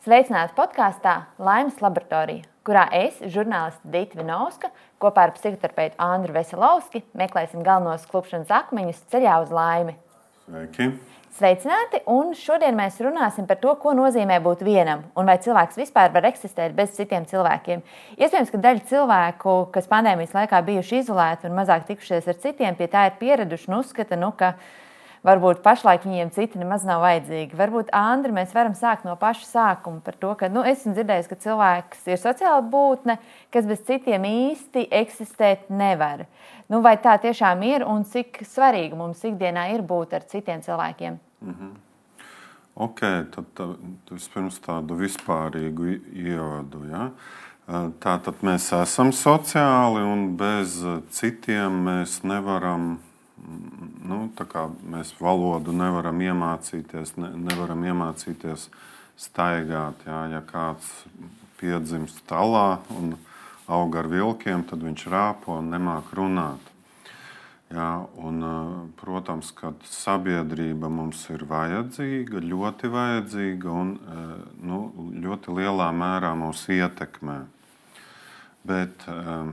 Sveicināti podkāstā Laimes laboratorija, kurā es, žurnāliste Dita Vinovska, kopā ar psihoterapeitu Andru Veselovski meklēsim galvenos klupšanas akmeņus ceļā uz laimi. Sveiki! Sveicināti, un šodien mēs runāsim par to, ko nozīmē būt vienam, un vai cilvēks vispār var eksistēt bez citiem cilvēkiem. Iespējams, ka daļa cilvēku, kas pandēmijas laikā bijuši izolēti un mazāk tikušies ar citiem, pie tā ir pieraduši un uzskata, ka varbūt pašlaik viņiem citi nemaz nav vajadzīgi. Varbūt, Andri, mēs varam sākt no paša sākuma par to, ka esmu dzirdējis, ka cilvēks ir sociāla būtne, kas bez citiem īsti eksistēt nevar. Vai tā tiešām ir un cik svarīgi mums ikdienā ir būt ar citiem cilvēkiem? Ok, tad vispirms tādu vispārīgu ievadu. Ja? Tātad mēs esam sociāli un bez citiem mēs nevaram, tā kā mēs valodu nevaram iemācīties, nevaram iemācīties staigāt. Ja kāds piedzimst talā un aug ar vilkiem, tad viņš rāpo un nemāk runāt. Ja, un, protams, ka sabiedrība mums ir vajadzīga, ļoti vajadzīga un ļoti lielā mērā mūs ietekmē. Bet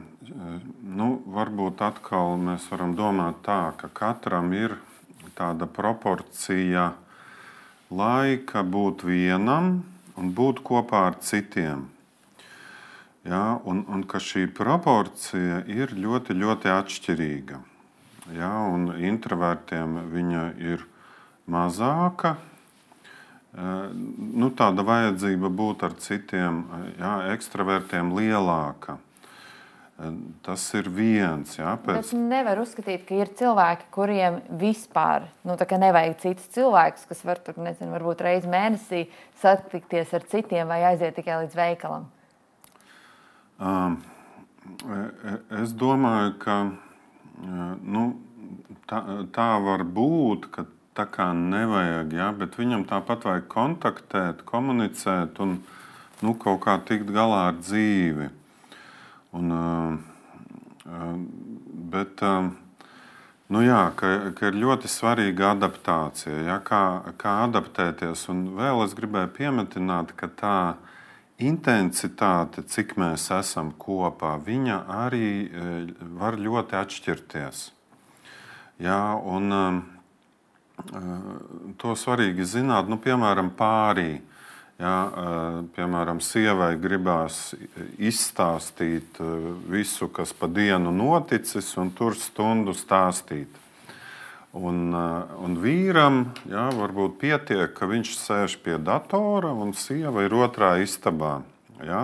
varbūt atkal mēs varam domāt tā, ka katram ir tāda proporcija laika būt vienam un būt kopā ar citiem. Ja, un ka šī proporcija ir ļoti, ļoti atšķirīga. Ja, un introvertiem viņa ir mazāka. Tāda vajadzība būt ar citiem, ja, ekstravertiem lielāka. Tas ir viens. Ja, Bet nevar uzskatīt, ka ir cilvēki, kuriem vispār nevajag citus cilvēkus, kas var varbūt reizi mēnesī satikties ar citiem vai aiziet tikai līdz veikalam. Es domāju, ka tā var būt, ka tā kā nevajag, ja, bet viņam tāpat vajag kontaktēt, komunicēt un kaut kā tikt galā ar dzīvi. Ka ir ļoti svarīga adaptācija, ja, kā adaptēties. Un vēl es gribēju piemetināt, ka tā intensitāte, cik mēs esam kopā, viņa arī var ļoti atšķirties. Ja, un to svarīgi zināt, piemēram, pārī. Ja, piemēram, sievai gribās izstāstīt visu, kas pa dienu noticis, un tur stundu stāstīt. Un vīram, ja, varbūt pietiek, ka viņš sēž pie datora un sieva ir otrā istabā. Ja,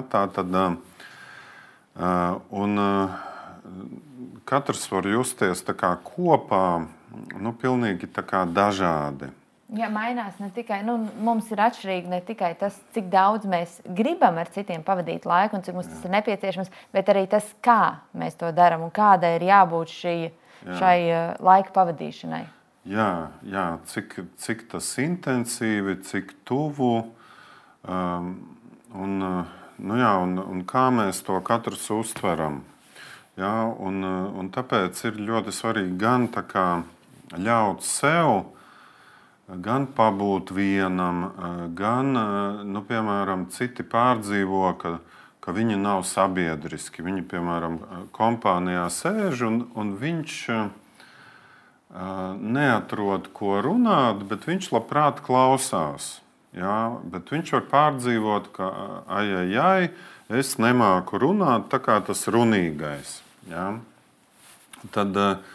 katrs var justies tā kā kopā, pilnīgi tā kā dažādi. Ja mainās ne tikai, mums ir atšķirīgi ne tikai tas, cik daudz mēs gribam ar citiem pavadīt laiku un cik mums tas ir nepieciešams, bet arī tas, kā mēs to darām un kāda ir jābūt šai laika pavadīšanai. Jā, cik tas intensīvi, cik tuvu un kā mēs to katrs uztveram. Ja, un tāpēc ir ļoti svarīgi gan tā kā ļaut sev, gan pabūt vienam, gan, piemēram, citi pārdzīvo, ka viņi nav sabiedriski. Viņi, piemēram, kompānijā sēž un viņš neatrod, ko runāt, bet viņš labprāt klausās. Ja? Bet viņš var pārdzīvot, ka es nemāku runāt, tā kā tas runīgais. Ja? Tad,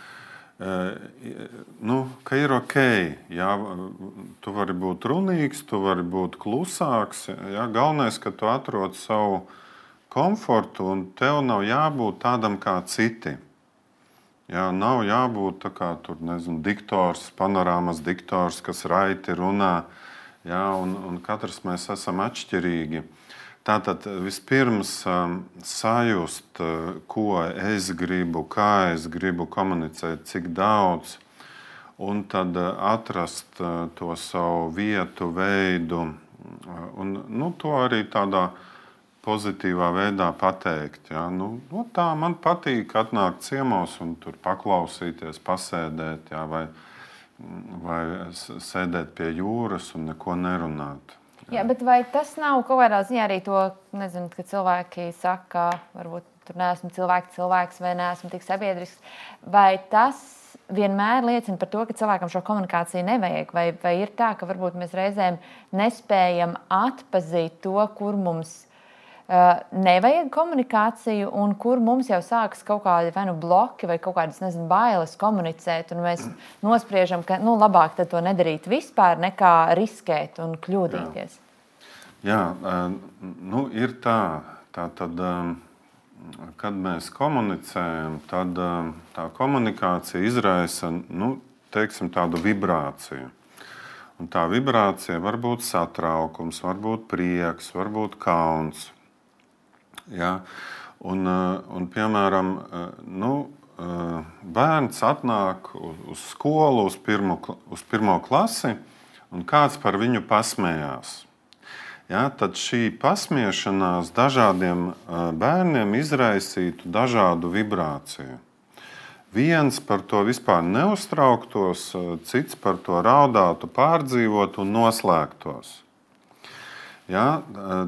ka ir ok, ja? Tu vari būt runīgs, tu vari būt klusāks. Ja? Galvenais, ka tu atrod savu komfortu un tev nav jābūt tādam kā citi. Ja? Nav jābūt tā kā tur, diktors, panorāmas diktors, kas raiti runā. Ja? Un katrs mēs esam atšķirīgi. Tātad vispirms sajust, ko es gribu, kā es gribu komunicēt, cik daudz, un tad atrast to savu vietu, veidu, un to arī tādā pozitīvā veidā pateikt. Ja? Tā man patīk atnākt ciemos un tur paklausīties, pasēdēt, ja? vai sēdēt pie jūras un neko nerunāt. Jā, bet vai tas nav kaut kādā ziņā arī to, nezinu, ka cilvēki saka, varbūt tur neesmu cilvēks vai neesmu tik sabiedrisks, vai tas vienmēr liecina par to, ka cilvēkam šo komunikāciju nevajag, vai ir tā, ka varbūt mēs reizēm nespējam atpazīt to, kur mums nevajag komunikāciju un kur mums jau sākas kaut kādi vai nu bloki vai kaut kādas, nezinu, bailes komunicēt, un mēs nospriežam, ka labāk tad to nedarīt vispār, nekā riskēt un kļūdīties. Jā, ir tā tad, kad mēs komunicējam, tad tā komunikācija izraisa, teiksim, tādu vibrāciju. Un tā vibrācija var būt satraukums, var būt prieks, var būt kauns. Ja? Un piemēram, bērns atnāk uz skolu, uz pirmo klasi, un kāds par viņu pasmējās. Ja? Tad šī pasmiešanās dažādiem bērniem izraisītu dažādu vibrāciju. Viens par to vispār neuztrauktos, cits par to raudātu, pārdzīvotu un noslēgtos. Ja,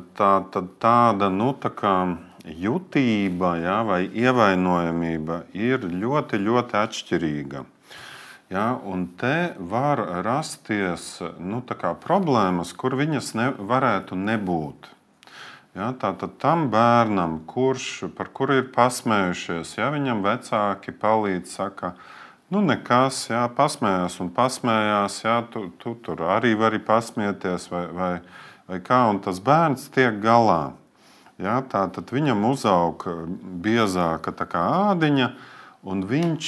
tāda tā kā jutība, ja, vai ievainojamība ir ļoti, ļoti atšķirīga. Ja, un te var rasties tā kā problēmas, kur viņas varētu nebūt. Ja, tātad tam bērnam, par kuru ir pasmējušies, ja, viņam vecāki palīdz, saka, nekas, ja, pasmējās un pasmējās, ja, tu tur arī vari pasmieties vai kā, un tas bērns tiek galā. Ja, tātad viņam uzaug biezāka tā kā ādiņa, un viņš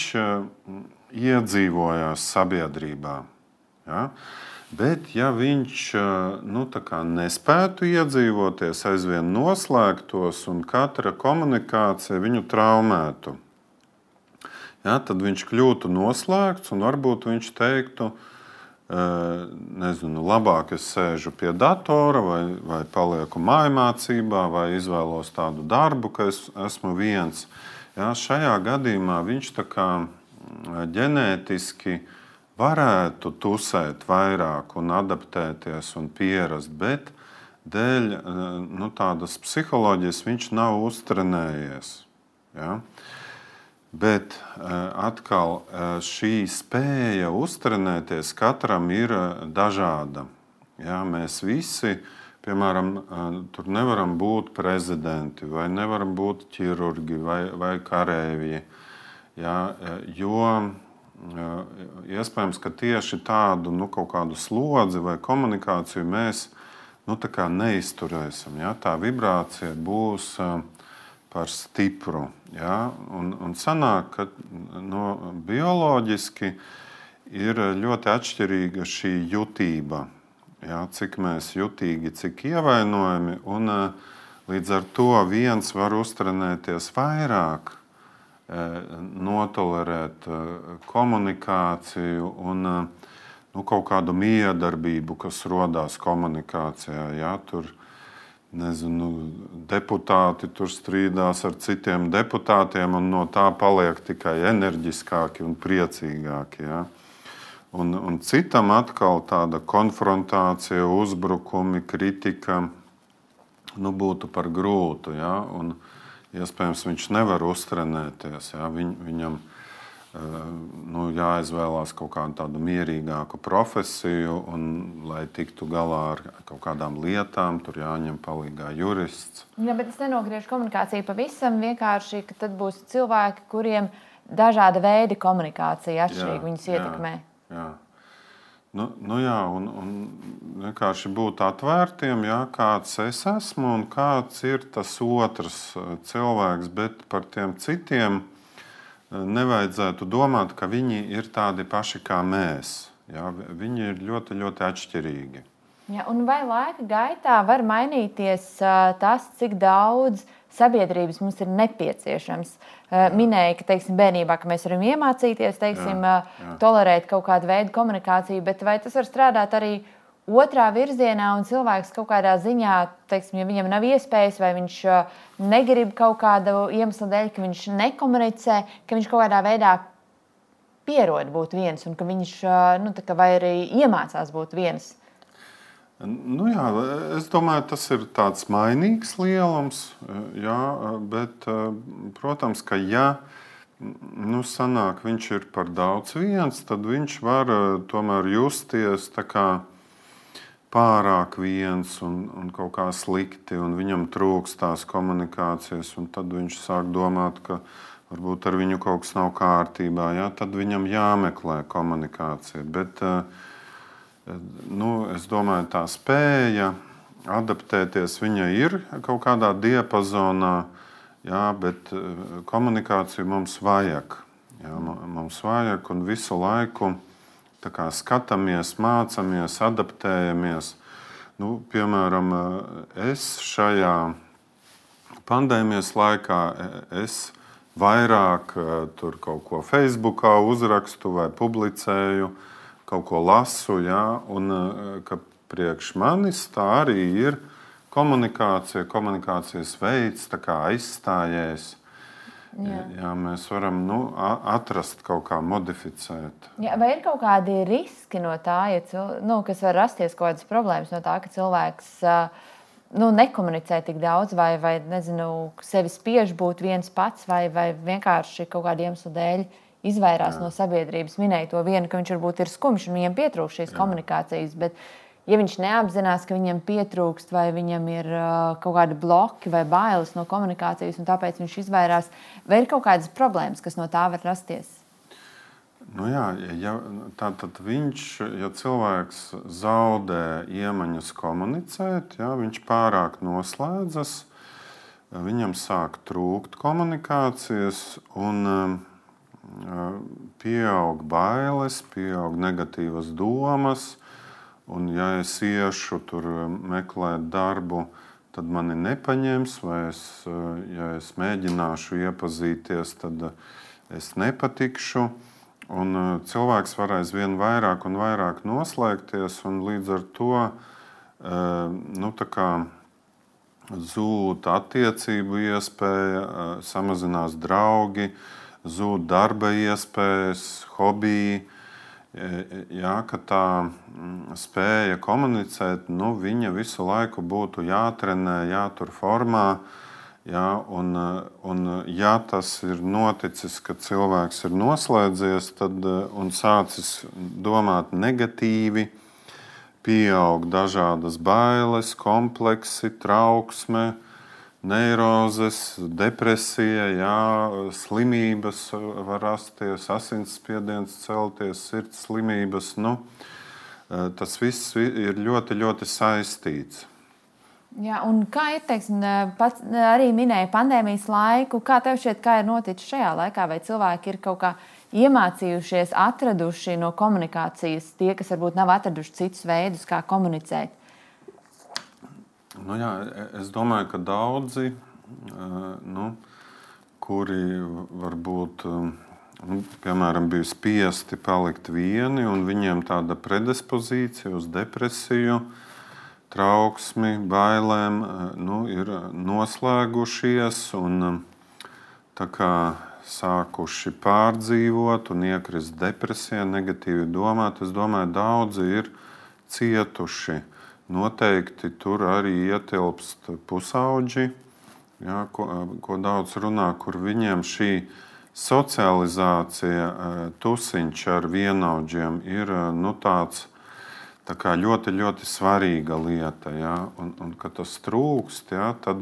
iedzīvojās sabiedrībā. Ja. Bet, ja viņš tā kā nespētu iedzīvoties, aizvien noslēgtos, un katra komunikācija viņu traumētu, ja, tad viņš kļūtu noslēgts, un varbūt viņš teiktu, nezinu, labāk es sēžu pie datora vai palieku mājmācībā vai izvēlos tādu darbu, ka es esmu viens. Ja, šajā gadījumā viņš tā kā ģenētiski varētu tusēt vairāk un adaptēties un pierast, bet dēļ tādas psiholoģijas viņš nav uztrenējies. Ja? Bet atkal šī spēja uztrenēties katram ir dažāda. Ja, mēs visi, piemēram, tur nevaram būt prezidenti, vai nevaram būt ķirurgi vai karēvji. Ja, jo iespējams, ka tieši tādu kaut kādu slodzi vai komunikāciju mēs tā kā neizturēsim. Ja, tā vibrācija būs par stipru. Ja? Un sanāk, ka bioloģiski ir ļoti atšķirīga šī jutība. Ja? Cik mēs jutīgi, cik ievainojami, un līdz ar to viens var uztrenēties vairāk, notolerēt komunikāciju un kaut kādu miedarbību, kas rodās komunikācijā. Ja? Tur, nezinu, deputāti tur strīdās ar citiem deputātiem, un no tā paliek tikai enerģiskāki un priecīgāki. Ja? Un citam atkal tāda konfrontācija, uzbrukumi, kritika būtu par grūtu. Ja? Un iespējams, viņš nevar uztrenēties. Ja? Viņam jāizvēlās kaut kādu tādu mierīgāku profesiju, un, lai tiktu galā ar kaut kādām lietām, tur jāņem palīgā jurists. Jā, bet es nenogriežu komunikāciju pavisam vienkārši, ka tad būs cilvēki, kuriem dažāda veida komunikācija atšķirīgi viņus ietekmē. Jā. Jā, un vienkārši būt atvērtiem, jā, kāds es esmu un kāds ir tas otrs cilvēks, bet par tiem citiem nevajadzētu domāt, ka viņi ir tādi paši kā mēs. Ja? Viņi ir ļoti, ļoti atšķirīgi. Ja, un vai laika gaitā var mainīties tas, cik daudz sabiedrības mums ir nepieciešams? Minēja, ka bērnībā ka mēs varam iemācīties tolerēt kaut kādu veidu komunikāciju, bet vai tas var strādāt arī otrā virzienā, un cilvēks kaut kādā ziņā, ja viņam nav iespējas, vai viņš negrib kaut kādu iemeslu dēļ, ka viņš nekomunicē, ka viņš kaut kādā veidā pierod būt viens, un ka viņš vai arī iemācās būt viens? Nu jā, es domāju, tas ir tāds mainīgs lielums, jā, bet, protams, ka sanāk, viņš ir par daudz viens, tad viņš var tomēr justies tā kā pārāk viens un kaut kā slikti, un viņam trūkst tās komunikācijas, un tad viņš sāk domāt, ka varbūt ar viņu kaut kas nav kārtībā, jā, tad viņam jāmeklē komunikācija. Bet, es domāju, tā spēja adaptēties viņai ir kaut kādā diapazonā, jā, bet komunikāciju mums vajag. Jā, mums vajag un visu laiku tā kā skatāmies, mācāmies, adaptējamies. Piemēram, es šajā pandēmijas laikā vairāk tur kaut ko Facebookā uzrakstu vai publicēju, kaut ko lasu, jā, un ka priekš manis tā arī ir komunikācijas veids, tā kā aizstājies. Jā, mēs varam atrast kaut kā modificēt. Jā, vai ir kaut kādi riski no tā, kas var rasties kaut kādas problēmas no tā, ka cilvēks nekomunicē tik daudz vai nezinu, sevi spiež būt viens pats vai vienkārši kaut kādu iemeslu dēļ izvairās no sabiedrības? Minēja to vienu, ka viņš varbūt ir skumjš un viņam pietrūkst šīs komunikācijas, bet ja viņš neapzinās, ka viņam pietrūkst vai viņam ir kaut kādi bloki vai bailes no komunikācijas un tāpēc viņš izvairās, vai ir kaut kādas problēmas, kas no tā var rasties? Tātad ja cilvēks zaudē iemaņas komunicēt, viņš pārāk noslēdzas, viņam sāk trūkt komunikācijas un pieaug bailes, pieaug negatīvas domas. Un, ja es iešu tur meklēt darbu, tad mani nepaņems, vai ja es mēģināšu iepazīties, tad es nepatikšu. Un cilvēks var aizvien vairāk un vairāk noslēgties, un līdz ar to tā kā zūd attiecību iespēja, samazinās draugi, zūd darba iespējas, hobiji. Jā, ka tā spēja komunicēt, viņa visu laiku būtu jātrenē, jātur formā. Jā, un ja tas ir noticis, ka cilvēks ir noslēdzies un sācis domāt negatīvi, pieaug dažādas bailes, kompleksi, trauksme, neirozes, depresija, jā, slimības var rasties, asinsspiediens celties, sirds slimības. Tas viss ir ļoti, ļoti saistīts. Jā, un kā ir, pats arī minēja pandēmijas laiku, kā tev šķiet, kā ir noticis šajā laikā, vai cilvēki ir kaut kā iemācījušies, atraduši no komunikācijas tie, kas varbūt nav atraduši citus veidus, kā komunicēt? Es domāju, ka daudzi, kuri varbūt, piemēram, bija spiesti palikt vieni, un viņiem tāda predispozīcija uz depresiju, trauksmi, bailēm, ir noslēgušies un tā kā sākuši pārdzīvot un iekrist depresijā, negatīvi domāt. Es domāju, daudzi ir cietuši. Noteikti tur arī ietilpst pusauģi, jā, ko daudz runā, kur viņiem šī socializācija, tusiņš ar vienaudžiem ir tāds tā kā ļoti, ļoti svarīga lieta. Jā, un kad tas trūkst, jā, tad,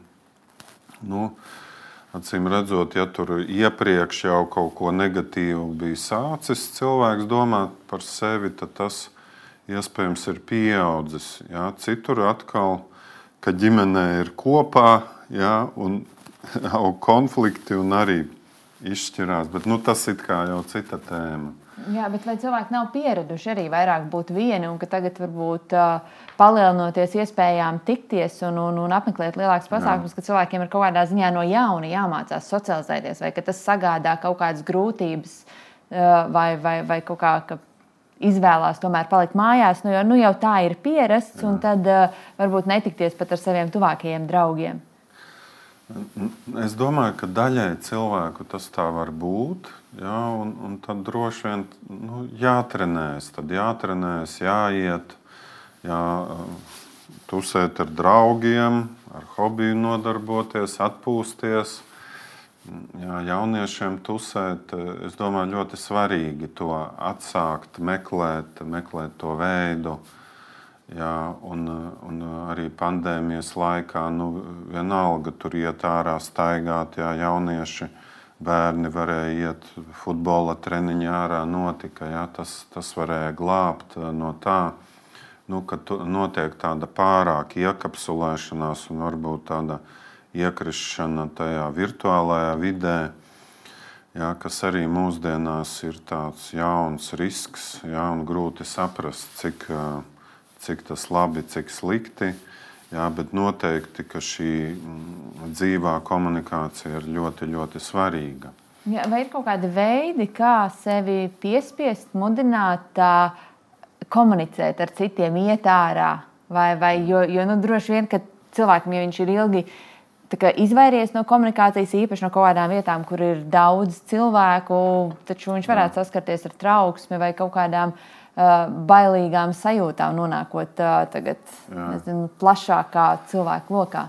acīm redzot, ja tur iepriekš jau kaut ko negatīvu bija sācis cilvēks domāt par sevi, tad tas iespējams ir pieaudzis. Jā. Citur atkal, ka ģimenē ir kopā, jā, un aug konflikti un arī izšķirās. Bet tas ir kā jau cita tēma. Jā, bet vai cilvēki nav pieraduši arī vairāk būt vieni un ka tagad varbūt palielinoties iespējām tikties un apmeklēt lielākus pasākumus, ka cilvēkiem ir kaut kādā ziņā no jauna jāmācās socializēties, vai ka tas sagādā kaut kādas grūtības vai kaut kā, ka izvēlās tomēr palikt mājās, jo jau tā ir pierasts, un tad varbūt netikties pat ar saviem tuvākajiem draugiem. Es domāju, ka daļai cilvēku tas tā var būt, jā, un tad droši vien jātrenēs, jāiet, jā, tusēt ar draugiem, ar hobiju nodarboties, atpūsties. Jā, jauniešiem tusēt, es domāju, ļoti svarīgi to atsākt, meklēt to veidu. Jā, un arī pandēmijas laikā, vienalga tur iet ārā staigāt, jā, jaunieši, bērni varēja iet futbola treniņā ārā, notika, jā, tas varēja glābt no tā, ka notiek tāda pārāk iekapsulēšanās un varbūt tāda iekrišana tajā virtuālajā vidē, jā, kas arī mūsdienās ir tāds jauns risks, jā, un grūti saprast, cik tas labi, cik slikti, jā, bet noteikti, ka šī dzīvā komunikācija ir ļoti, ļoti svarīga. Jā, vai ir kaut kādi veidi, kā sevi piespiest, mudināt, komunicēt ar citiem, iet ārā? Jo droši vien, ka cilvēkam, ja viņš ir ilgi izvairies no komunikācijas, īpaši no kaut kādām vietām, kur ir daudz cilvēku, taču viņš varētu saskarties ar trauksmi vai kaut kādām bailīgām sajūtām, nonākot tagad, plašākā cilvēku lokā.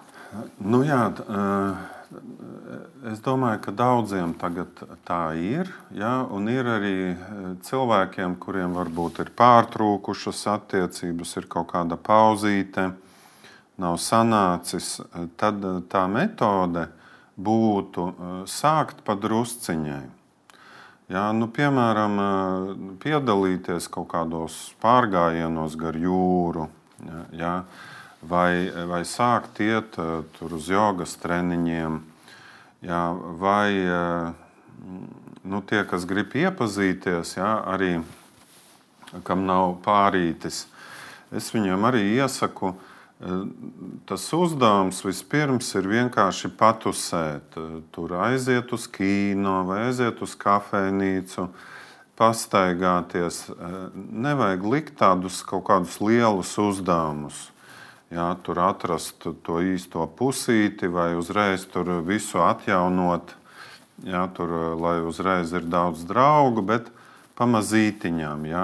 Es domāju, ka daudziem tagad tā ir, jā, un ir arī cilvēkiem, kuriem varbūt ir pārtrūkušas attiecības, ir kaut kāda pauzīte, nav sanācis, tad tā metode būtu sākt pa drusciņai. Jā, piemēram, piedalīties kaut kādos pārgājienos gar jūru, jā, vai sākt iet tur uz jogas treniņiem, jā, vai tie, kas grib iepazīties, jā, arī kam nav pārītis, es viņiem arī iesaku. Tas uzdevums vispirms ir vienkārši patusēt. Tur aiziet uz kino vai aiziet uz kafejnīcu, pastaigāties. Nevajag likt tādus kaut kādus lielus uzdevumus. Jā, tur atrast to īsto pusīti vai uzreiz tur visu atjaunot. Jā, tur, lai uzreiz ir daudz draugu, bet pamazītiņām. Jā.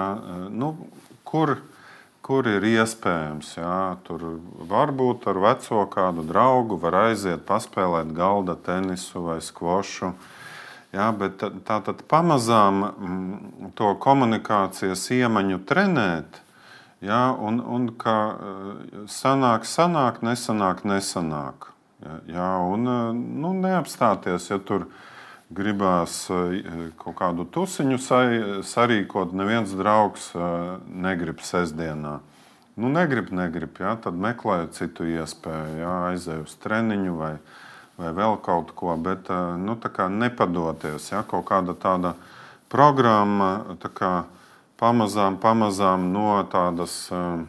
Kur ir iespējams, jā, tur varbūt ar veco kādu draugu var aiziet paspēlēt galda tenisu vai skvošu, jā, bet tātad pamazām to komunikācijas iemaņu trenēt, jā, un ka sanāk, nesanāk, jā, un neapstāties, ja tur gribās kaut kādu tusiņu sarīkot, neviens draugs negrib sestdienā. Negrib, jā, tad meklēju citu iespēju, jā, aizēju uz treniņu vai vēl kaut ko, bet tā kā nepadoties, jā, kaut kāda tāda programma, tā kā pamazām no tādas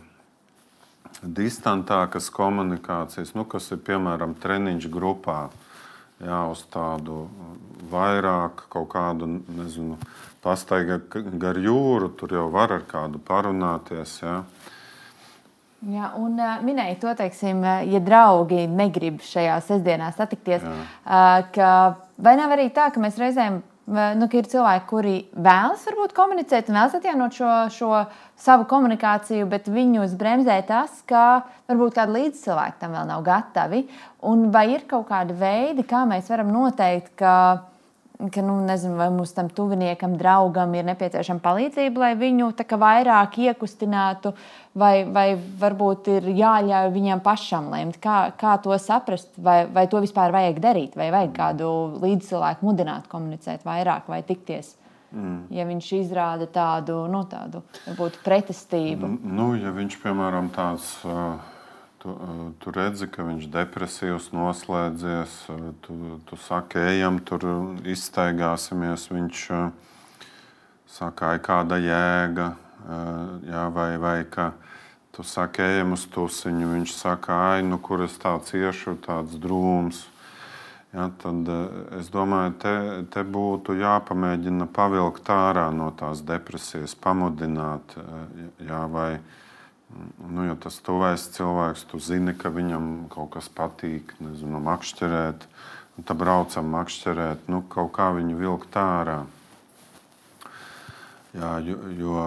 distantākas komunikācijas, kas ir, piemēram, treniņš grupā, jā, uz tādu vairāk kaut kādu, pastaiga gar jūru, tur jau var ar kādu parunāties, jā. Jā, un minēja to, teiksim, ja draugi negrib šajā sestdienā satikties, ka vai nav arī tā, ka mēs reizēm, ka ir cilvēki, kuri vēlas varbūt komunicēt un vēlas atjaunot šo savu komunikāciju, bet viņus bremzē tas, ka varbūt kādi līdzcilvēki tam vēl nav gatavi. Un vai ir kaut kādi veidi, kā mēs varam noteikt, ka vai mums tam tuviniekam, draugam ir nepieciešama palīdzība, lai viņu tā kā vairāk iekustinātu, vai varbūt ir jāļauj viņam pašam lemt, kā to saprast, vai to vispār vajag darīt, vai vajag kādu līdzcilvēku mudināt komunicēt vairāk vai tikties, ja viņš izrāda tādu varbūt pretestību. Ja viņš, piemēram, tāds... Tu redzi, ka viņš depresīvs, noslēdzies, tu saki, ejam, tur izstaigāsimies, viņš saka, kāda jēga, jā, vai ka tu saki, ejam uz tusiņu, viņš saka, kur es tāds iešu, tāds drūms. Jā, tad es domāju, te būtu jāpamēģina pavilkt ārā no tās depresijas, pamudināt, jā, vai... ja tas tuvais cilvēks, tu zini, ka viņam kaut kas patīk, makšķerēt, un tad braucam makšķerēt, kaut kā viņu vilkt ārā. Jā, jo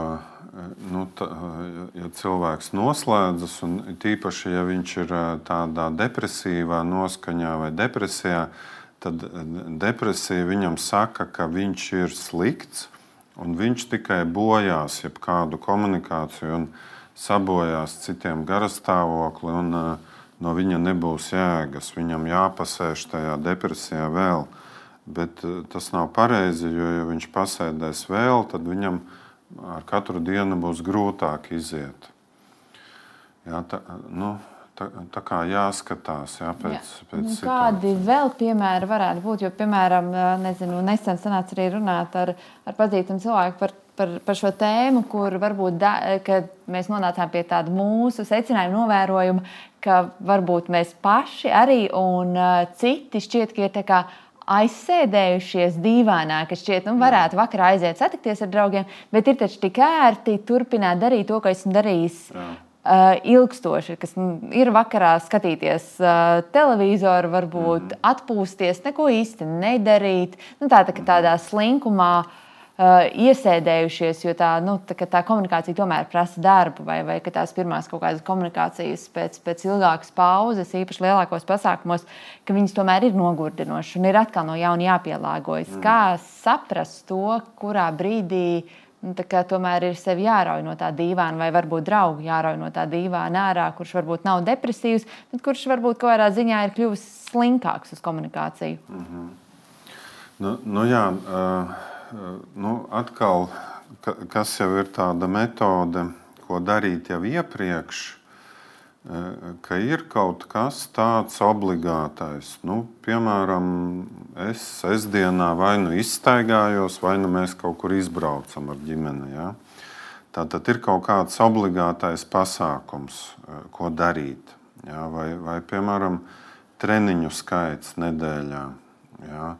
ja cilvēks noslēdzas, un tīpaši, ja viņš ir tādā depresīvā noskaņā vai depresijā, tad depresija viņam saka, ka viņš ir slikts, un viņš tikai bojās jebkādu komunikāciju un sabojās citiem garastāvokli, un no viņa nebūs jēgas. Viņam jāpasēž tajā depresijā vēl. Bet tas nav pareizi, jo, ja viņš pasēdēs vēl, tad viņam ar katru dienu būs grūtāk iziet. Jā, tā kā jāskatās pēc situācijas. Kādi vēl piemēri varētu būt? Jo, piemēram, nesen sanāca arī runāt ar pazīstamu cilvēku par šo tēmu, kur varbūt, kad mēs nonācām pie tāda mūsu secinājuma novērojuma, ka varbūt mēs paši arī un citi šķiet, ka ir tā kā aizsēdējušies dīvainā, ka šķiet, varētu vakarā aiziet satikties ar draugiem, bet ir taču tik ērti turpināt darīt to, ko esmu darījis ilgstoši, kas ir vakarā skatīties televizoru, varbūt atpūsties, neko īsti nedarīt, tādā slinkumā iesēdējušies, jo tā komunikācija tomēr prasa darbu, vai ka tās pirmās kaut kādas komunikācijas pēc ilgākas pauzes, īpaši lielākos pasākumos, ka viņas tomēr ir nogurdinošas un ir atkal no jauna jāpielāgojas. Kā saprast to, kurā brīdī tomēr ir sevi jārauj no tā dīvāna, vai varbūt draugu jārauj no tā dīvāna ārā, kurš varbūt nav depresīvs, bet kurš varbūt kaut kādā ziņā ir kļuvis slinkāks uz komunikāciju? Atkal, kas jau ir tāda metode, ko darīt jau iepriekš, ka ir kaut kas tāds obligātais. Piemēram, es sestdienā vai izstaigājos, vai mēs kaut kur izbraucam ar ģimeni. Ja? Tātad ir kaut kāds obligātais pasākums, ko darīt. Ja? Vai piemēram, treniņu skaits nedēļā. Ja?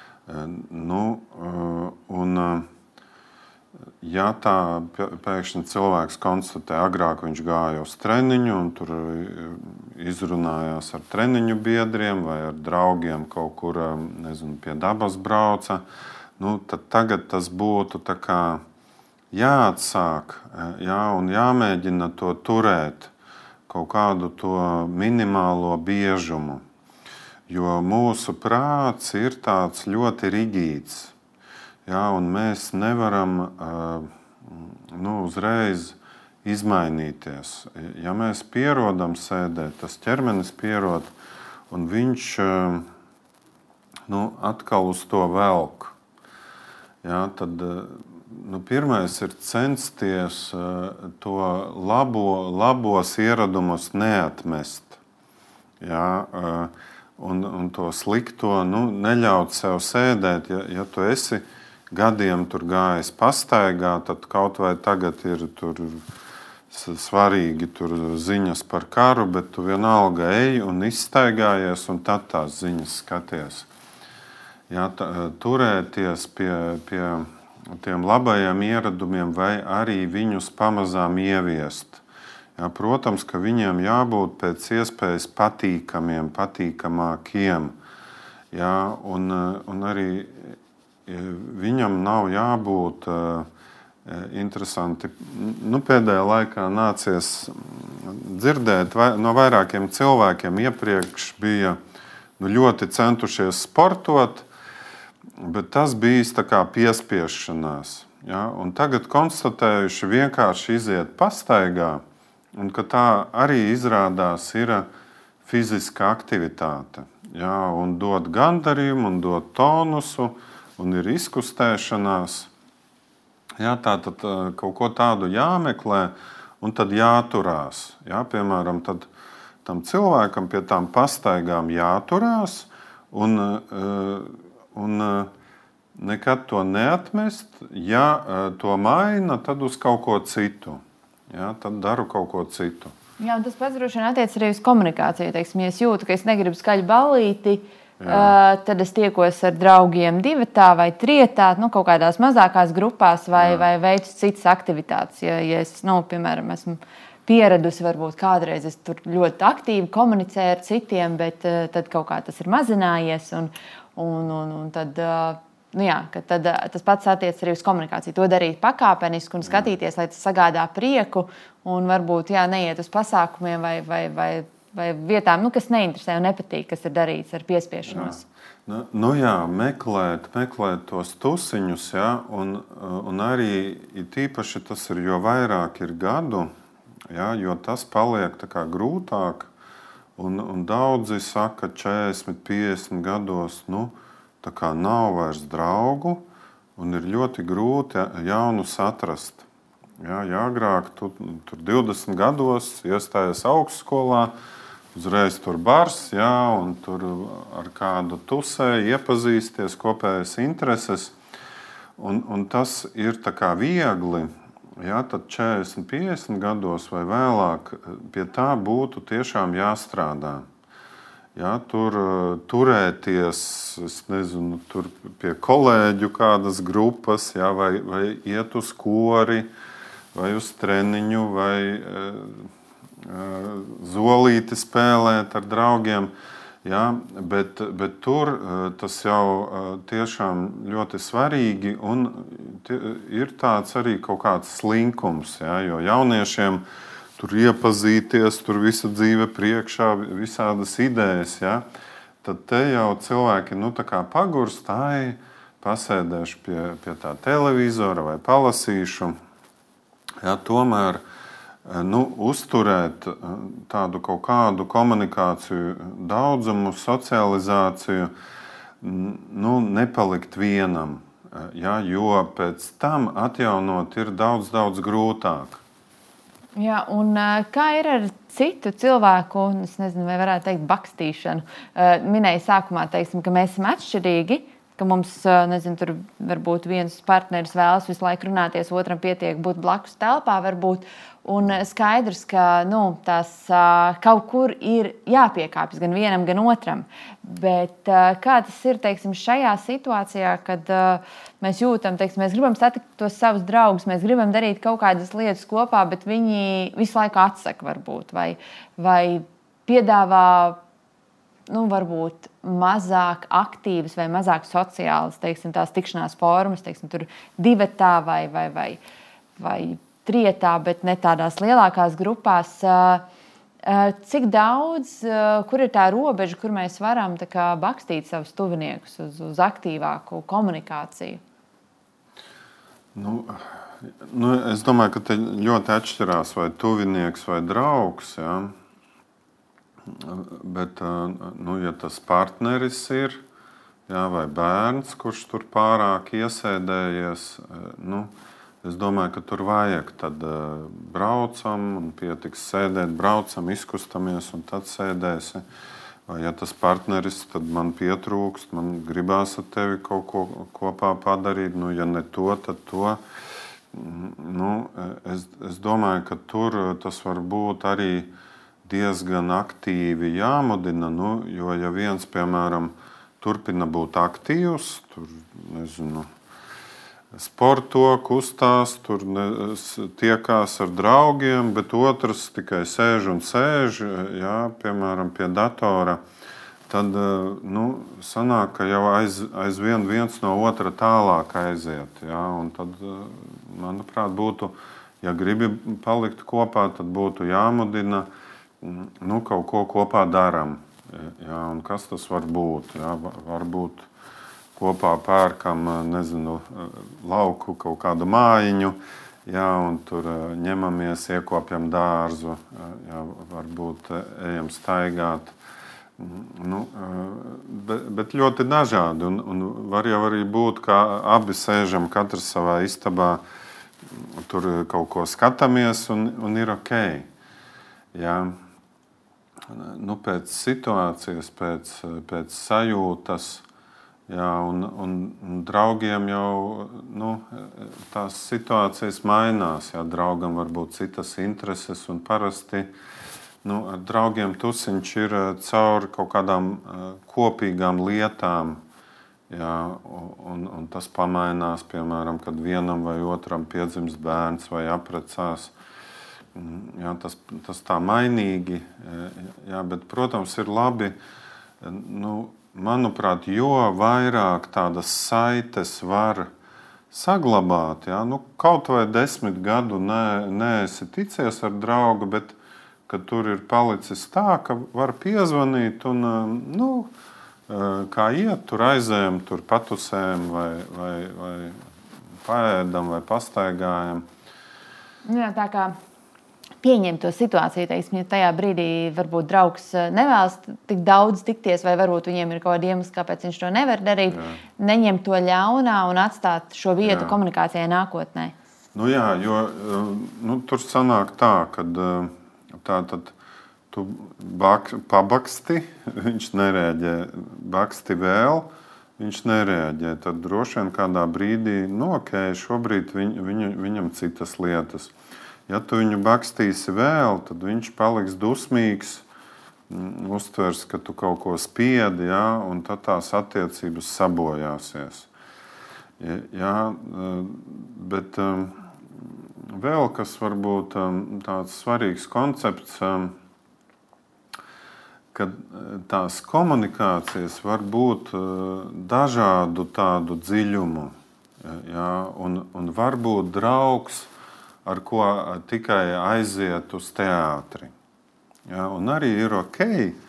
Ja tā pēkšņi cilvēks konstatē, agrāk viņš gāja uz treniņu un tur izrunājās ar treniņu biedriem vai ar draugiem kaut kur, pie dabas brauca, tad tagad tas būtu tā kā jāatsāk, un jāmēģina to turēt, kaut kādu to minimālo biežumu. Jo mūsu prāts ir tāds ļoti rigīds, un mēs nevaram uzreiz izmainīties. Ja mēs pierodam sēdēt, tas ķermenis pierod, un viņš atkal uz to velk. Tad pirmais ir censties to labos ieradumus neatmest. Un to slikto neļaut sev sēdēt. Ja tu esi gadiem tur gājis pastaigā, tad kaut vai tagad ir tur svarīgi tur ziņas par karu, bet tu vienalga ej un izstaigājies, un tad tās ziņas skaties. Turēties pie tiem labajiem ieradumiem vai arī viņus pamazām ieviest. Protams, ka viņiem jābūt pēc iespējas patīkamākiem. Un arī viņam nav jābūt interesanti. Pēdējā laikā nācies dzirdēt no vairākiem cilvēkiem. Iepriekš bija ļoti centušies sportot, bet tas bijis tā kā piespiešanās. Un tagad konstatējuši vienkārši iziet pastaigā, un ka tā arī izrādās ir fiziska aktivitāte. Un dod gandarījumu, un dod tonusu, un ir izkustēšanās. Tātad kaut ko tādu jāmeklē, un tad jāturās. Piemēram, tad tam cilvēkam pie tām pastaigām jāturās, un nekad to neatmest. Ja to maina, tad uz kaut ko citu. Tad daru kaut ko citu. Un tas pats droši vien attiec arī uz komunikāciju. Teiksim, ja es jūtu, ka es negribu skaļu ballīti, tad es tiekos ar draugiem divatā vai trietā, kaut kādās mazākās grupās vai veicu citas aktivitātes. Ja es, piemēram, esmu pieradusi, varbūt kādreiz es tur ļoti aktīvi komunicēju ar citiem, bet tad kaut kā tas ir mazinājies un tad ka tad, tas pats attiecas arī uz komunikāciju. To darīt pakāpeniski un skatīties, lai tas sagādā prieku un varbūt neiet uz pasākumiem vai vietām, kas neinteresē un nepatīk, kas ir darīts ar piespiešanos. Meklēt tos tusiņus, un arī tīpaši tas ir, jo vairāk ir gadu, jo tas paliek tā kā grūtāk, un daudzi saka 40, 50 gados, tā kā nav vairs draugu, un ir ļoti grūti jaunus atrast. Agrāk tur 20 gados iestājies augstskolā, uzreiz tur bars, un tur ar kādu tusē iepazīsties, kopējas intereses. Un tas ir tā kā viegli, tad 40, 50 gados vai vēlāk pie tā būtu tiešām jāstrādā. Tur turēties, es nezinu, tur pie kolēģu kādas grupas, vai iet uz kori, vai uz treniņu, vai zolīti spēlēt ar draugiem, bet tur tas jau tiešām ļoti svarīgi un ir tāds arī kaut kāds slinkums, jo jauniešiem tur iepazīties, tur visa dzīve priekšā, visādas idejas, tad te jau cilvēki tā kā pagurst, pasēdēšu pie tā televizora vai palasīšu, tomēr uzturēt tādu kaut kādu komunikāciju daudzumu, socializāciju, nepalikt vienam, jo pēc tam atjaunot ir daudz, daudz grūtāk. Un kā ir ar citu cilvēku, es nezinu, vai varētu teikt bakstīšanu? Minēju sākumā, teiksim, ka mēs esam atšķirīgi, ka mums, nezinu, tur varbūt viens partneris vēlas visu laiku runāties, otram pietiek būt blakus telpā varbūt, un skaidrs, ka tās kaut kur ir jāpiekāpjas gan vienam, gan otram. Bet kā tas ir, teiksim, šajā situācijā, kad mēs jūtam, teiksim, mēs gribam satikt tos savus draugus, mēs gribam darīt kaut kādas lietas kopā, bet viņi visu laiku atsaka varbūt, vai piedāvā varbūt mazāk aktīvas vai mazāk sociālas, teiksim, tās tikšanās formas, teiksim, tur divatā vai trietā, bet ne tādās lielākās grupās. Cik daudz, kur ir tā robeža, kur mēs varam tā kā bakstīt savus tuviniekus uz aktīvāku komunikāciju? Es domāju, ka te ļoti atšķirās vai tuvinieks vai draugs, Bet, ja tas partneris ir, vai bērns, kurš tur pārāk iesēdējies, es domāju, ka tur vajag. Tad braucam un pietiks sēdēt, braucam, izkustamies un tad sēdēsi. Vai ja tas partneris, tad man pietrūkst, man gribās ar tevi kaut ko kopā padarīt. Ja ne to, tad to. Es domāju, ka tur tas var būt arī diezgan aktīvi jāmudina, jo ja viens, piemēram, turpina būt aktīvs, tur, nezinu, sporto, kustās, tur tiekās ar draugiem, bet otrs tikai sēž un sēž, piemēram, pie datora, tad, sanāk, ka jau aizvien viens no otra tālāk aiziet, un tad, manuprāt, būtu, ja gribi palikt kopā, tad būtu jāmudina, kaut ko kopā darām. Un kas tas var būt? Varbūt kopā pērkam, nezinu, lauku kaut kādu mājiņu, un tur ņemamies, iekopjam dārzu, varbūt ejam staigāt. Bet ļoti dažādi. Un var jau arī būt, ka abi sēžam katrs savā istabā, tur kaut ko skatāmies un ir ok. Pēc situācijas, pēc sajūtas, un draugiem jau tās situācijas mainās. Draugam var būt citas intereses, un parasti ar draugiem tusiņš ir caur kaut kādām kopīgām lietām. Un tas pamainās, piemēram, kad vienam vai otram piedzimst bērns vai apprecās. Tas tā mainīgi, bet, protams, ir labi manuprāt, jo vairāk tādas saites var saglabāt, kaut vai 10 gadu neesi ticies ar draugu, bet kad tur ir palicis tā, ka var piezvanīt un, kā iet, tur aizējam, tur patusējam vai paēdam vai pastaigājam. Jā, tā kā pieņemt to situāciju, teiksim, ja tajā brīdī varbūt draugs nevēlas tik daudz tikties, vai varbūt viņiem ir kaut kāda iemesla, kāpēc viņš to nevar darīt, neņemt to ļaunā un atstāt šo vietu komunikācijai nākotnē. Jā, jo tur sanāk tā, kad tātad tu pabaksti, viņš nereaģē, baksti vēl, viņš nereaģē. Tad droši vien kādā brīdī, šobrīd viņam citas lietas. Ja tu viņu bakstīsi vēl, tad viņš paliks dusmīgs, uztvers, ka tu kaut ko spiedi, un tad tās attiecības sabojāsies. Bet vēl kas varbūt tāds svarīgs koncepts, ka tās komunikācijas var būt dažādu tādu dziļumu. Un var būt draugs, ar ko tikai aiziet uz teātri. Un arī ir ok,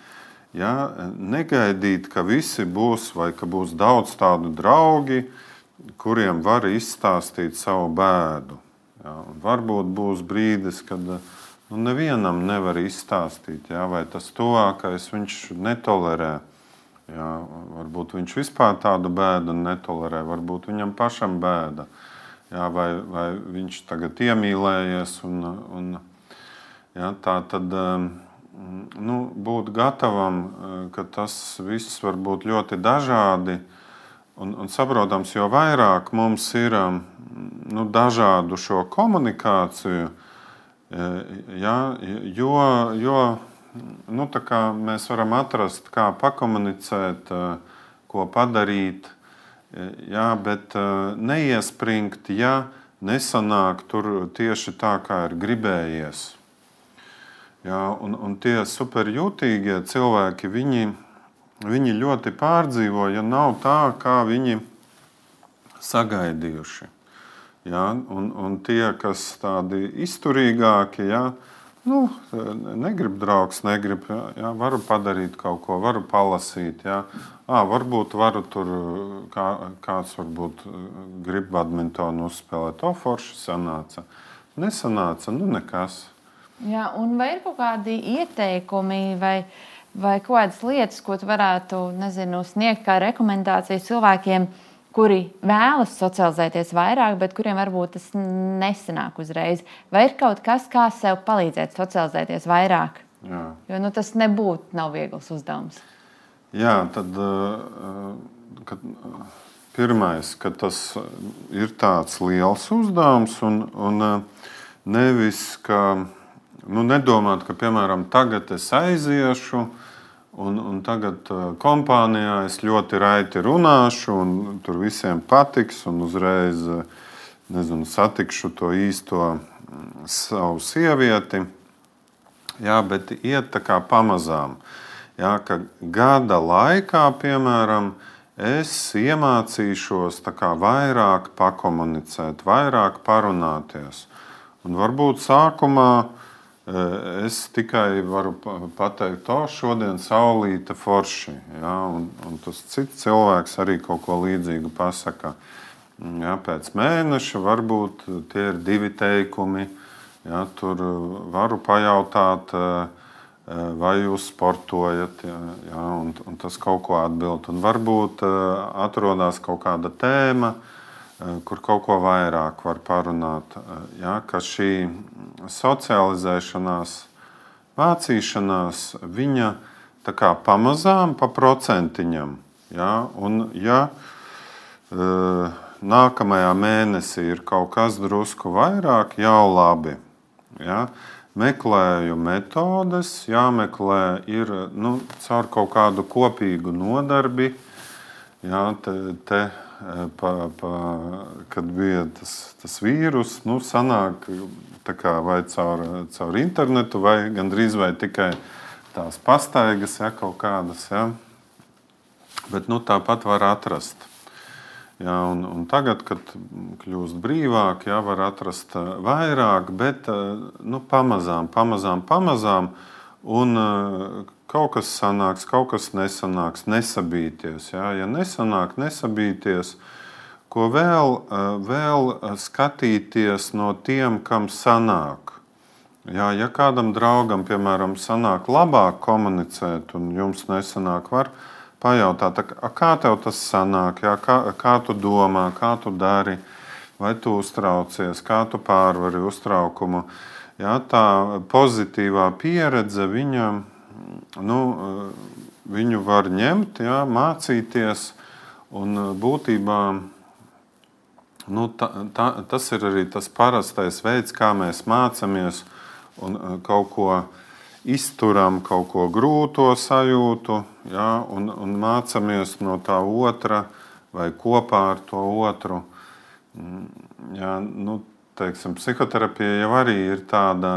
negaidīt, ka visi būs vai ka būs daudz tādu draugi, kuriem var izstāstīt savu bēdu. Varbūt būs brīdis, kad nevienam nevar izstāstīt, vai tas tuvākais viņš netolerē. Varbūt viņš vispār tādu bēdu netolerē, varbūt viņam pašam bēda. Vai viņš tagad iemīlējies. Tā tad būt gatavam, ka tas viss var būt ļoti dažādi. Un saprotams, jo vairāk mums ir dažādu šo komunikāciju, jo tā kā mēs varam atrast, kā pakomunicēt, ko padarīt, bet neiespringt, nesanāk tur tieši tā, kā ir gribējies. Un tie superjūtīgie cilvēki, viņi ļoti pārdzīvo, ja nav tā, kā viņi sagaidījuši. Un tie, kas tādi izturīgāki, negrib draugs, negrib, varu padarīt kaut ko, varu palasīt. Varbūt varu tur, kāds varbūt grib badmintonu uzspēlēt, forši sanāca. Nesanāca, nekas. Un vai ir kaut kādi ieteikumi vai kaut kādas lietas, ko tu varētu, sniegt kā rekomendācijas cilvēkiem, kuri vēlas socializēties vairāk, bet kuriem varbūt tas nesanāk uzreiz? Vai ir kaut kas, kā sev palīdzēt socializēties vairāk? Jo tas nav viegls uzdevums. Tad pirmais, ka tas ir tāds liels uzdevums un nevis, ka nedomāt, ka, piemēram, tagad es aiziešu un tagad kompānijā es ļoti raiti runāšu un tur visiem patiks un uzreiz, satikšu to īsto savu sievieti. Bet iet tā kā pamazām. Ka gada laikā, piemēram, es iemācīšos tā kā vairāk pakomunicēt, vairāk parunāties. Un varbūt sākumā es tikai varu pateikt, šodien saulīte forši. Un tas cits cilvēks arī kaut ko līdzīgu pasaka. Pēc mēneša varbūt tie ir 2 teikumi. Tur varu pajautāt, vai jūs sportojat, un tas kaut ko atbild. Un varbūt atrodas kaut kāda tēma, kur kaut ko vairāk var parunāt. Ka šī socializēšanās, mācīšanās, viņa tā kā pamazām pa procentiņam. Un nākamajā mēnesī ir kaut kas drusku vairāk, jau labi. Meklēju metodes, jāmeklē ir caur kaut kādu kopīgu nodarbi. Kad bija tas vīrus, sanāk vai caur internetu, vai gandrīz vai tikai tās pastaigas, kaut kādas. Bet tāpat var atrast. Jā, un tagad, kad kļūst brīvāk, jā, var atrast vairāk, bet pamazām. Un kaut kas sanāks, kaut kas nesanāks, nesabīties. Jā. Ja nesabīties, ko vēl skatīties no tiem, kam sanāk. Jā, ja kādam draugam, piemēram, sanāk labāk komunicēt, un jums nesanāk, var pajautāt, kā tev tas sanāk, jā, kā tu domā, kā tu dari, vai tu uztraucies, kā tu pārvari uztraukumu. Jā, tā pozitīvā pieredze viņu var ņemt, jā, mācīties, un būtībā tas ir arī tas parastais veids, kā mēs mācāmies un kaut ko izturam, kaut ko grūto sajūtu, jā, un mācāmies no tā otra vai kopā ar to otru. Jā, teiksim, psihoterapija jau arī ir tāda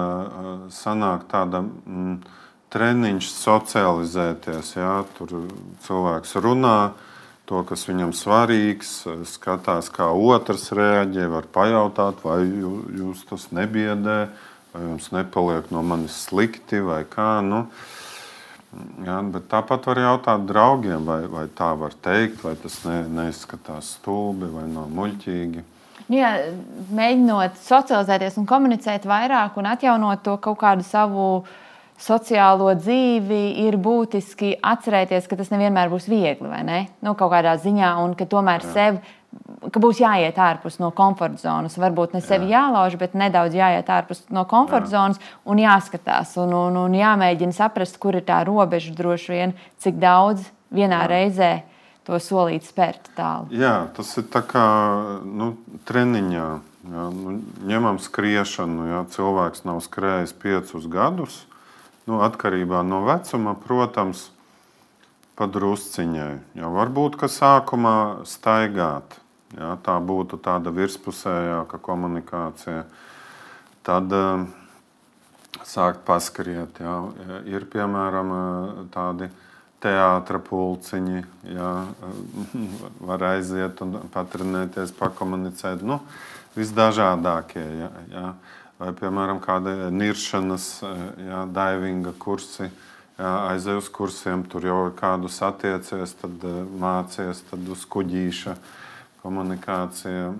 treniņš socializēties. Jā, tur cilvēks runā to, kas viņam svarīgs, skatās, kā otrs reaģē, var pajautāt, vai jūs tas nebiedē, vai jums nepaliek no manis slikti, vai kā. Jā, bet tāpat var jautāt draugiem, vai tā var teikt, vai tas neizskatās stulbi vai nav muļķīgi. Jā, mēģinot socializēties un komunicēt vairāk un atjaunot to kaut kādu savu sociālo dzīvi, ir būtiski atcerēties, ka tas nevienmēr būs viegli, vai ne? Kaut kādā ziņā, un ka tomēr ka būs jāiet ārpus no komforta zonas. Varbūt ne sevi jālauž, bet nedaudz jāiet ārpus no komforta zonas un jāskatās un jāmēģina saprast, kur ir tā robeža droši vien, cik daudz vienā reizē to solīt spērt tālu. Jā, tas ir tā kā treniņā. Jā, ņemam skriešanu. Jā, cilvēks nav skrējis 5 gadus. Atkarībā no vecuma, protams, pa drusciņai. Jā, varbūt, ka sākumā staigāt. Jā, tā būtu tāda virspusējāka komunikācija. Tad sākt paskriet. Jā. Ir, piemēram, tādi teātra pulciņi. Jā, var aiziet un patrenēties, pakomunicēt. Visdažādākie. Jā. Vai, piemēram, kādi niršanas, daivinga kursi. Jā, aizej uz kursiem, tur jau kādu satiecies, tad mācies, tad uz kuģīša komunikācija.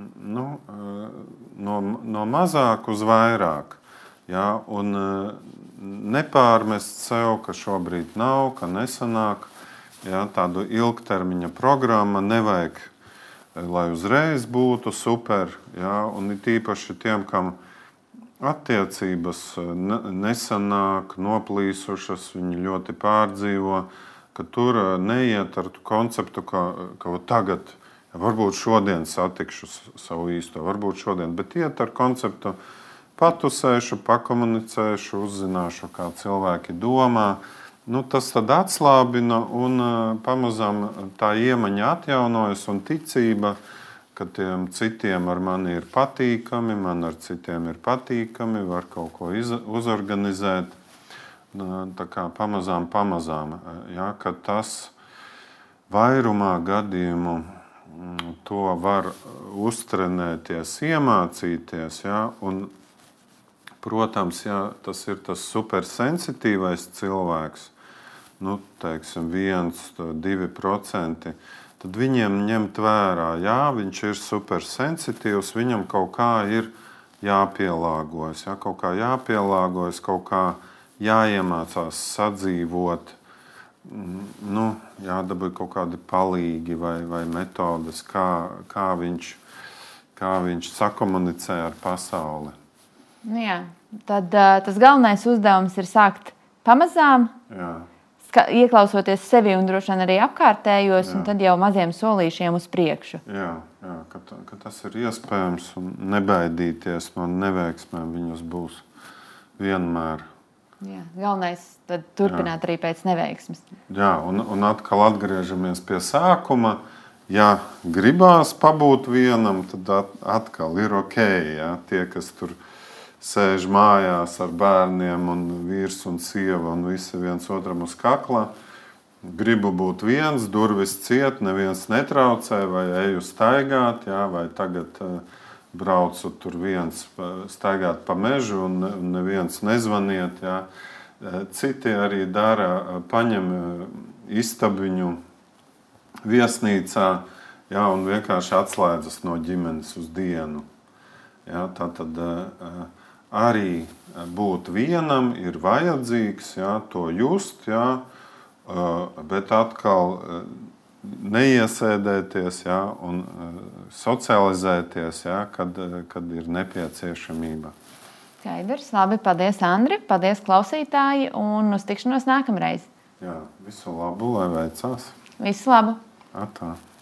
No mazāk uz vairāk. Jā, un nepārmest sev, ka šobrīd nav, ka nesanāk. Jā, tādu ilgtermiņa programmu nevajag, lai uzreiz būtu super. Jā, un it īpaši tiem, kam attiecības nesanāk, noplīsušas, viņi ļoti pārdzīvo, ka tur neiet ar konceptu, ka tagad, varbūt šodien satikšu savu īsto, varbūt šodien, bet iet ar konceptu patusēšu, pakomunicēšu, uzzināšu, kā cilvēki domā. Tas tad atslābina un pamazām tā iemaņa atjaunojas un ticība, ka tiem citiem ar mani ir patīkami, man ar citiem ir patīkami, var kaut ko uzorganizēt. Tā kā pamazām. Jā, ka tas vairumā gadījumu to var uztrenēties, iemācīties. Jā, un, protams, jā, tas ir tas supersensitīvais cilvēks, teiksim, 1–2%. Tad viņiem ņemt vērā, jā, viņš ir supersensitīvs, viņam kaut kā ir jāpielāgojas, jā, kaut kā jāiemācās sadzīvot, jādabūj kaut kādi palīgi vai metodes, kā viņš sakomunicē ar pasauli. Jā, tad tas galvenais uzdevums ir sākt pamazām. Jā. Ieklausoties sevi un droši vien arī apkārtējos, un tad jau maziem solīšiem uz priekšu. Jā, ka tas ir iespējams un nebaidīties no neveiksmēm, viņas būs vienmēr. Jā, galvenais tad turpināt arī pēc neveiksmes. Jā, un atkal atgriežamies pie sākuma. Ja gribās pabūt vienam, tad atkal ir ok. Jā, tie, kas tur sēž mājās ar bērniem un vīrs un sieva un visi viens otram uz kakla. gribu būt viens, durvis ciet, neviens netraucē, vai eju staigāt, jā, vai tagad braucu tur viens staigāt pa mežu un neviens nezvaniet. Jā. Citi arī dara, paņem istabiņu viesnīcā, jā, un vienkārši atslēdzas no ģimenes uz dienu. Jā, tātad arī būt vienam ir vajadzīgs, jā, to just, jā, bet atkal neiesēdēties, jā, un socializēties, jā, kad ir nepieciešamība. Skaidrs. Labi, paldies, Andri. Paldies, klausītāji, un uz tikšanos nākamreiz. Jā, visu labu, lai veicās. Visu labu. Atā.